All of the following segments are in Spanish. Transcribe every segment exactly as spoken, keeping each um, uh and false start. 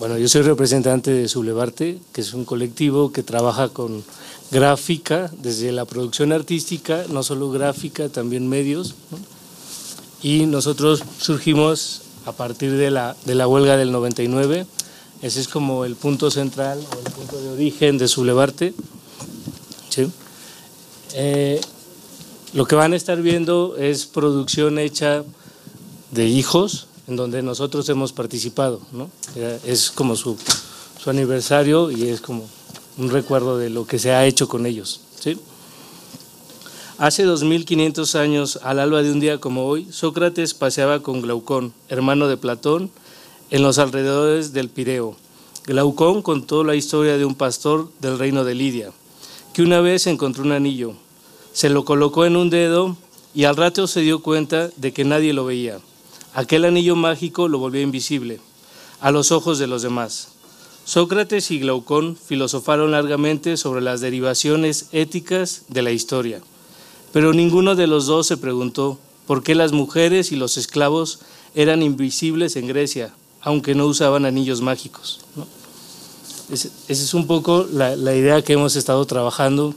Bueno, yo soy representante de Sublevarte, que es un colectivo que trabaja con gráfica, desde la producción artística, no solo gráfica, también medios, ¿no? Y nosotros surgimos a partir de la, de la huelga del noventa y nueve, ese es como el punto central o el punto de origen de Sublevarte. ¿Sí? Eh, lo que van a estar viendo es producción hecha de hijos, en donde nosotros hemos participado, ¿no? Es como su, su aniversario y es como un recuerdo de lo que se ha hecho con ellos, ¿sí? Hace dos mil quinientos años, al alba de un día como hoy, Sócrates paseaba con Glaucón, hermano de Platón, en los alrededores del Pireo. Glaucón contó la historia de un pastor del reino de Lidia, que una vez encontró un anillo, se lo colocó en un dedo y al rato se dio cuenta de que nadie lo veía. Aquel anillo mágico lo volvió invisible a los ojos de los demás. Sócrates y Glaucón filosofaron largamente sobre las derivaciones éticas de la historia, pero ninguno de los dos se preguntó por qué las mujeres y los esclavos eran invisibles en Grecia, aunque no usaban anillos mágicos, ¿no? Esa es un poco la, la idea que hemos estado trabajando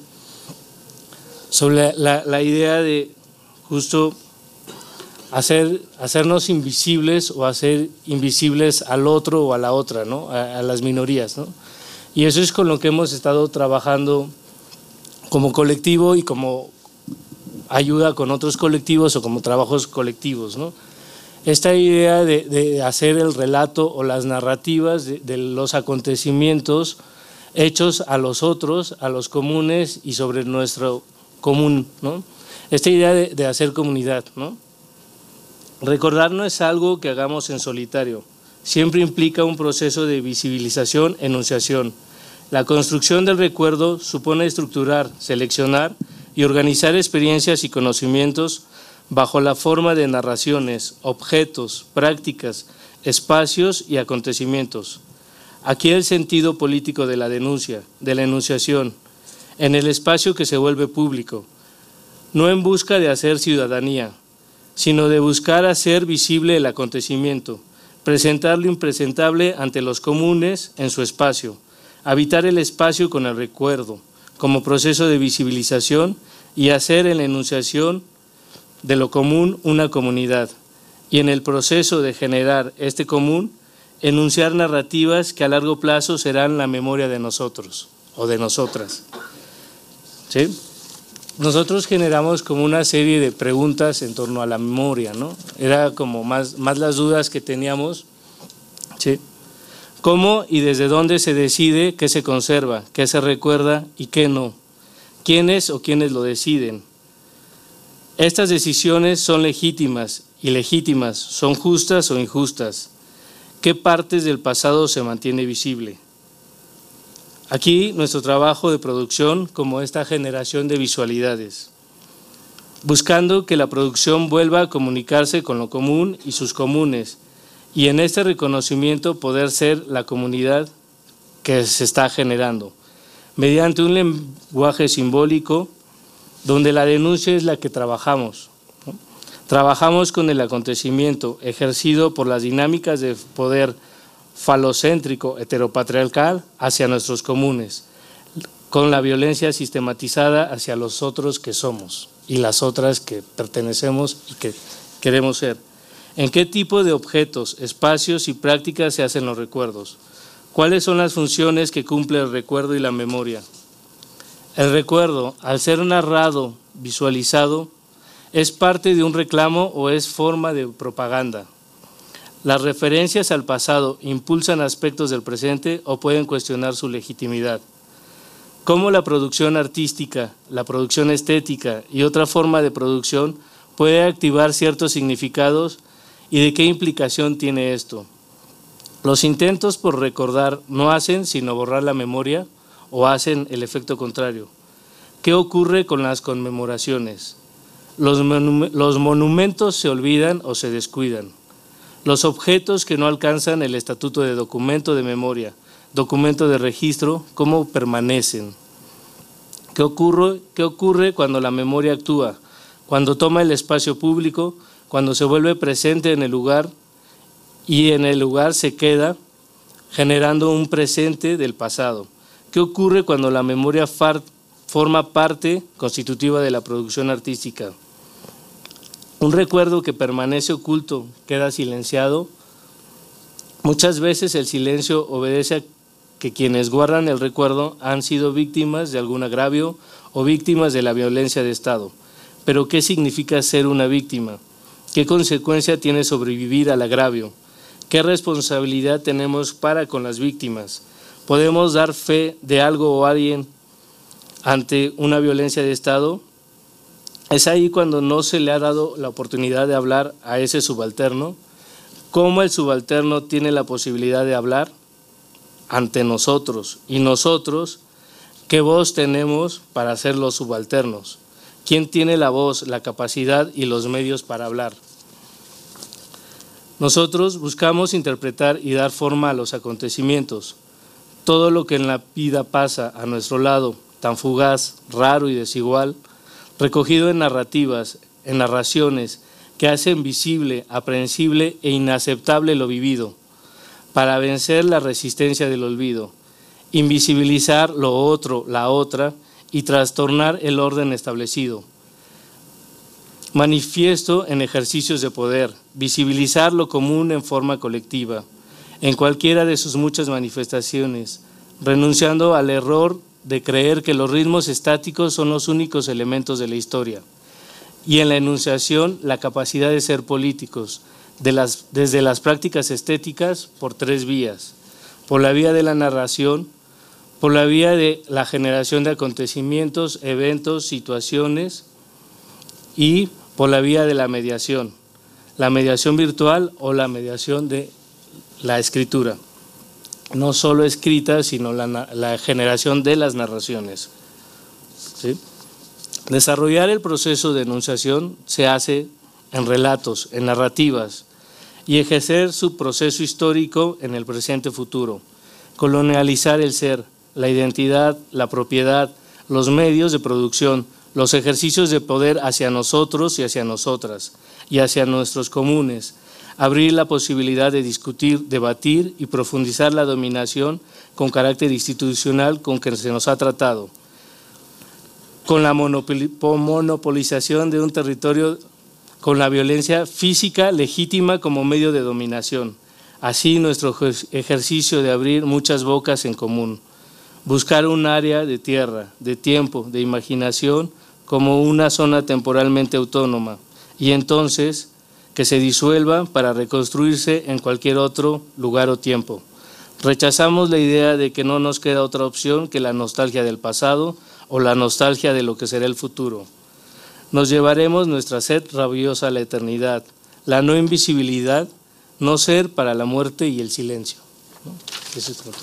sobre la, la, la idea de justo hacer, hacernos invisibles o hacer invisibles al otro o a la otra, ¿no? a, a las minorías, ¿no? Y eso es con lo que hemos estado trabajando como colectivo y como ayuda con otros colectivos o como trabajos colectivos, ¿no? Esta idea de, de hacer el relato o las narrativas de, de los acontecimientos hechos a los otros, a los comunes y sobre nuestro común, ¿no? Esta idea de, de hacer comunidad, ¿no? Recordar no es algo que hagamos en solitario, siempre implica un proceso de visibilización, enunciación. La construcción del recuerdo supone estructurar, seleccionar y organizar experiencias y conocimientos bajo la forma de narraciones, objetos, prácticas, espacios y acontecimientos. Aquí el sentido político de la denuncia, de la enunciación, en el espacio que se vuelve público, no en busca de hacer ciudadanía, sino de buscar hacer visible el acontecimiento, presentar lo impresentable ante los comunes en su espacio, habitar el espacio con el recuerdo, como proceso de visibilización y hacer en la enunciación de lo común una comunidad, y en el proceso de generar este común, enunciar narrativas que a largo plazo serán la memoria de nosotros o de nosotras. ¿Sí? Nosotros generamos como una serie de preguntas en torno a la memoria, ¿no? Era como más, más las dudas que teníamos, ¿sí? ¿Cómo y desde dónde se decide qué se conserva, qué se recuerda y qué no? ¿Quiénes o quiénes lo deciden? Estas decisiones son legítimas, ilegítimas, son justas o injustas. ¿Qué partes del pasado se mantiene visible? Aquí nuestro trabajo de producción como esta generación de visualidades, buscando que la producción vuelva a comunicarse con lo común y sus comunes, y en este reconocimiento poder ser la comunidad que se está generando, mediante un lenguaje simbólico donde la denuncia es la que trabajamos, ¿no? Trabajamos con el acontecimiento ejercido por las dinámicas de poder falocéntrico, heteropatriarcal hacia nuestros comunes, con la violencia sistematizada hacia los otros que somos y las otras que pertenecemos y que queremos ser. ¿En qué tipo de objetos, espacios y prácticas se hacen los recuerdos? ¿Cuáles son las funciones que cumple el recuerdo y la memoria? El recuerdo, al ser narrado, visualizado, ¿es parte de un reclamo o es forma de propaganda? ¿Las referencias al pasado impulsan aspectos del presente o pueden cuestionar su legitimidad? ¿Cómo la producción artística, la producción estética y otra forma de producción puede activar ciertos significados y de qué implicación tiene esto? Los intentos por recordar no hacen sino borrar la memoria o hacen el efecto contrario. ¿Qué ocurre con las conmemoraciones? Los, monu- los monumentos se olvidan o se descuidan. Los objetos que no alcanzan el estatuto de documento de memoria, documento de registro, ¿cómo permanecen? ¿Qué ocurre, qué ocurre cuando la memoria actúa? Cuando toma el espacio público, cuando se vuelve presente en el lugar y en el lugar se queda, generando un presente del pasado. ¿Qué ocurre cuando la memoria forma parte constitutiva de la producción artística? Un recuerdo que permanece oculto, queda silenciado. Muchas veces el silencio obedece a que quienes guardan el recuerdo han sido víctimas de algún agravio o víctimas de la violencia de Estado. Pero ¿qué significa ser una víctima? ¿Qué consecuencia tiene sobrevivir al agravio? ¿Qué responsabilidad tenemos para con las víctimas? ¿Podemos dar fe de algo o alguien ante una violencia de Estado? Es ahí cuando no se le ha dado la oportunidad de hablar a ese subalterno. ¿Cómo el subalterno tiene la posibilidad de hablar? Ante nosotros. ¿Y nosotros qué voz tenemos para ser los subalternos? ¿Quién tiene la voz, la capacidad y los medios para hablar? Nosotros buscamos interpretar y dar forma a los acontecimientos. Todo lo que en la vida pasa a nuestro lado, tan fugaz, raro y desigual, recogido en narrativas, en narraciones que hacen visible, aprehensible e inaceptable lo vivido, para vencer la resistencia del olvido, invisibilizar lo otro, la otra, y trastornar el orden establecido. Manifiesto en ejercicios de poder, visibilizar lo común en forma colectiva, en cualquiera de sus muchas manifestaciones, renunciando al error de creer que los ritmos estáticos son los únicos elementos de la historia, y en la enunciación la capacidad de ser políticos, de las, desde las prácticas estéticas por tres vías: por la vía de la narración, por la vía de la generación de acontecimientos, eventos, situaciones, y por la vía de la mediación, la mediación virtual o la mediación de la escritura, no solo escrita, sino la, la generación de las narraciones. ¿Sí? Desarrollar el proceso de enunciación se hace en relatos, en narrativas, y ejercer su proceso histórico en el presente futuro, colonializar el ser, la identidad, la propiedad, los medios de producción, los ejercicios de poder hacia nosotros y hacia nosotras, y hacia nuestros comunes, abrir la posibilidad de discutir, debatir y profundizar la dominación con carácter institucional con que se nos ha tratado, con la monopolización de un territorio, con la violencia física legítima como medio de dominación. Así nuestro ejercicio de abrir muchas bocas en común, buscar un área de tierra, de tiempo, de imaginación como una zona temporalmente autónoma, y entonces que se disuelva para reconstruirse en cualquier otro lugar o tiempo. Rechazamos la idea de que no nos queda otra opción que la nostalgia del pasado o la nostalgia de lo que será el futuro. Nos llevaremos nuestra sed rabiosa a la eternidad, la no invisibilidad, no ser para la muerte y el silencio. ¿No? Eso es